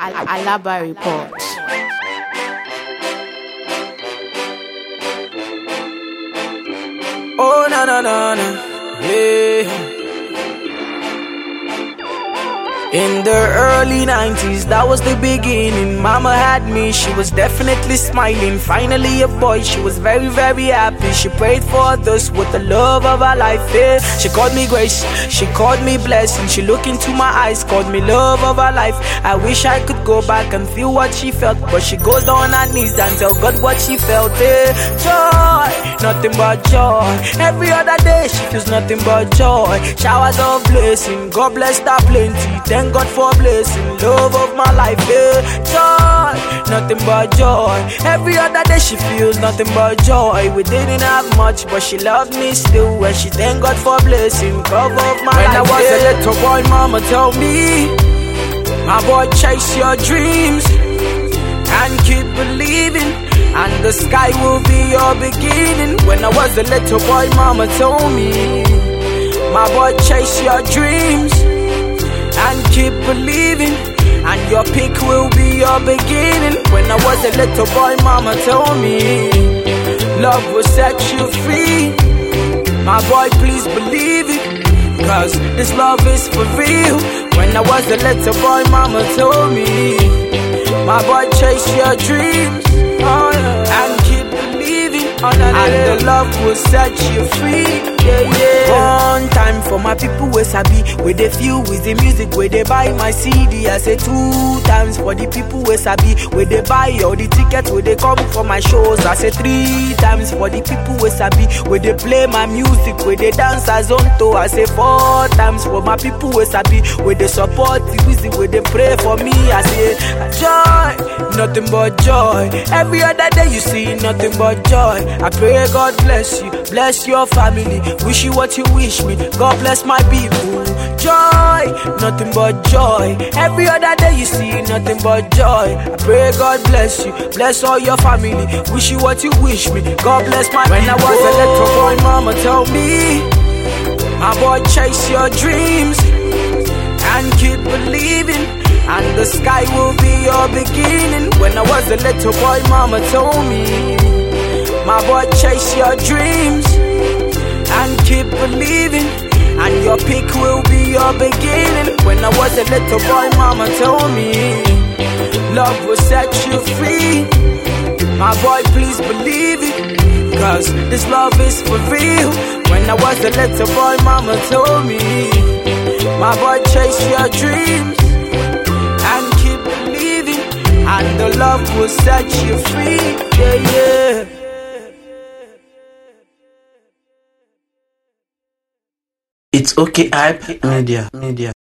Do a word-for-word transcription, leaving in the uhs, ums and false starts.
Alaba Report. Oh, na na na na, yeah. In the early nineties, that was the beginning. Mama had me, she was definitely smiling. Finally a boy, she was very, very happy. She prayed for others with the love of her life, yeah. She called me grace, she called me blessing. She looked into my eyes, called me love of her life. I wish I could go back and feel what she felt, but she goes down on her knees and tell God what she felt, yeah. Joy, nothing but joy. Every other day she feels nothing but joy. Showers of blessing, God bless her plenty. Thank God for blessing, love of my life, yeah. Joy, nothing but joy. Every other day she feels nothing but joy. We didn't have much, but she loved me still. And she thank God for blessing, cover of my when life. When I was yeah. a little boy, mama told me, my boy, chase your dreams and keep believing, and the sky will be your beginning. When I was a little boy, mama told me, my boy, chase your dreams and keep believing, and your peak will be your beginning. When I was a little boy, mama told me, love will set you free. My boy, please believe it, cause this love is for real. When I was a little boy, mama told me, my boy, chase your dreams, oh, yeah, and keep believing, oh, nah, nah, and the love will set you free. Yeah, yeah. One time for my people where sabi, where they feel with the music, where they buy my C D. I say two times for the people where sabi, where they buy all the tickets, where they come for my shows. I say three times for the people where sabi, where they play my music, where they dance as on to. I say four times for my people where sabi, where they support the music, where they pray for me. I say joy, nothing but joy. Every other day you see nothing but joy. I pray God bless you, bless your family. Wish you what you wish me, God bless my people. Joy, nothing but joy. Every other day you see nothing but joy. I pray God bless you, bless all your family. Wish you what you wish me, God bless my when people. When I was a little boy, mama told me, my boy, chase your dreams and keep believing, and the sky will be your beginning. When I was a little boy, mama told me, my boy, chase your dreams and keep believing, and your peak will be your beginning. When I was a little boy, mama told me, love will set you free. My boy, please believe it, cause this love is for real. When I was a little boy, mama told me, my boy, chase your dreams and keep believing, and the love will set you free. Yeah, yeah. It's okay, hype media, media.